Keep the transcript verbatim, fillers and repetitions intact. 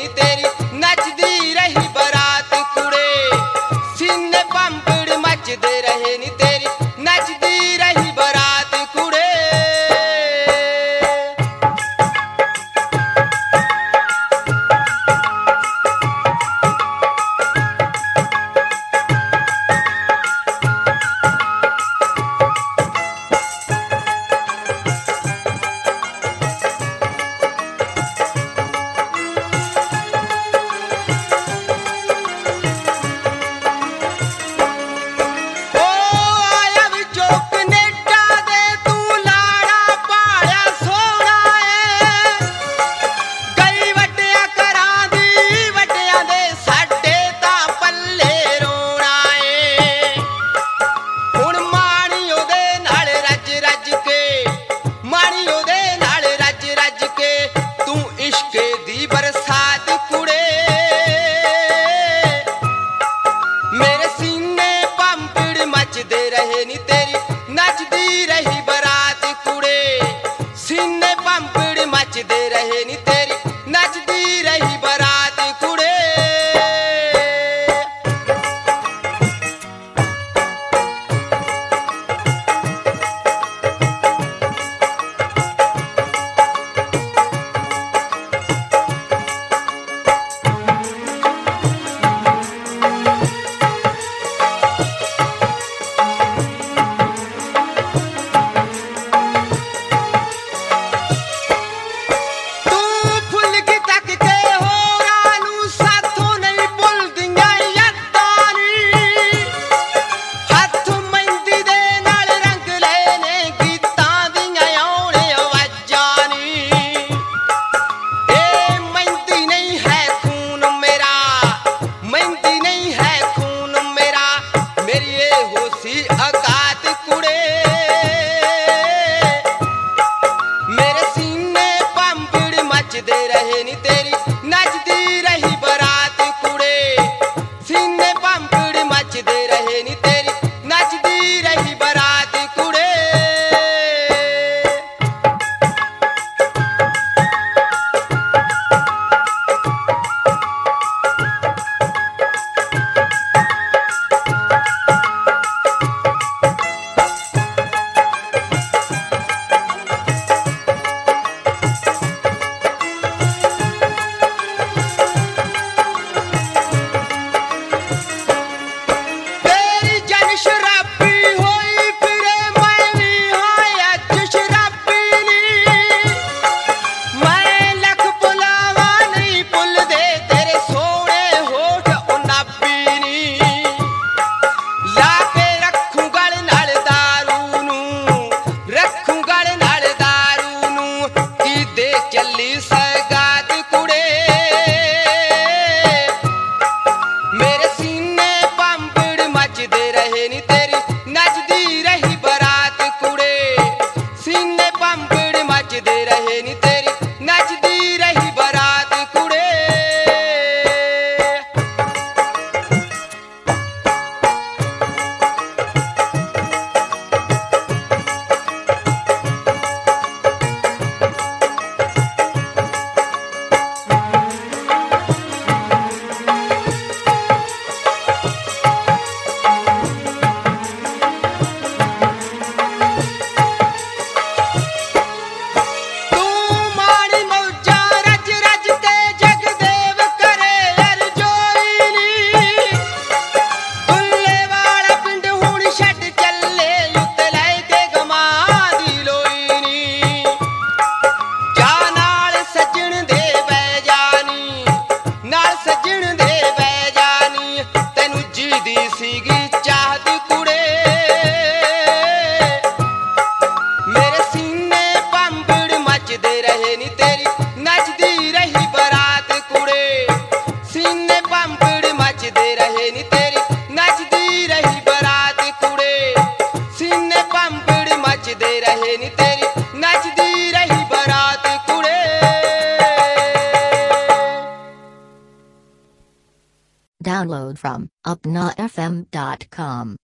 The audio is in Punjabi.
ਨੀ ਤੇਰੀ ਨੱਚਦੀ ਰਹੀ ਬਰਾਤ ਕੁੜੇ ਸੀਨੇ ਪੰਪੜ ਮੱਚਦੇ ਰਹੇ ਨੀ ਤੇਰੀ ਨੱਚਦੀ ਰਹੀ ਬਰਾਤ ਕੁੜੇ ਨੱਚਦੇ ਰਹੇ ਨੀ ਤੇਰੀ ਨੱਚਦੀ ਰਹੀ ਬਰਾਤ ਕੁੜੇ ਸੀਨੇ ਪੰਪੜ ਮੱਚਦੇ ਰਹੇ ਨੀ ਤੇਰੀ ਨੱਚਦੀ ਰਹੀ ਬਰਾਤ ਕੁੜੇ ਨੱਚਦੇ ਰਹੇ ਨੀ ਤੇਰੀ ਨੱਚਦੀ ਰਹੀ ਬਰਾਤ ਕੁੜੇ ਸੀਨੇ ਪੰਪੜ ਮੱਚਦੇ ਰਹੇ ਨੀ ਤੇਰੀ ਨੱਚਦੀ ਰਹੀ ਬਰਾਤ ਕੁੜੇ ਚੱਲੀ ਸਗਾਤ ਕੁੜੇ ਮੇਰੇ ਸੀਨੇ ਪੰਪੜ ਮੱਚਦੇ ਰਹੇ ਨੀ ਤੇਰੀ ਨੱਚਦੀ ਰਹੀ ਬਰਾਤ ਕੁੜੇ ਸੀਨੇ ਪੰਪੜ ਮੱਚਦੇ ਰਹੇ ਨੀ ਤੇਰੀ ਨੱਚਦੀ ਰਹੀ ਬਰਾਤ ਕੁੜੇ ਸੀਗੀ ਚਾਹਤ ਕੁੜੇ ਮੇਰੇ ਸੀਨੇ ਪੰਪੜ ਮੱਚਦੇ ਰਹੇ ਨੀ ਤੇਰੀ ਨੱਚਦੀ ਰਹੀ ਬਰਾਤ ਕੁੜੇ ਸੀਨੇ ਪੰਪੜ ਮੱਚਦੇ ਰਹੇ ਨੀ ਤੇਰੀ ਨੱਚਦੀ ਰਹੀ ਬਰਾਤ ਕੁੜੇ ਸੀਨੇ ਪੰਪੜ ਮੱਚਦੇ ਰਹੇ ਨੀ ਤੇਰੀ ਨੱਚਦੀ ਰਹੀ ਬਰਾਤ ਕੁੜੇ Download from upna f m dot com.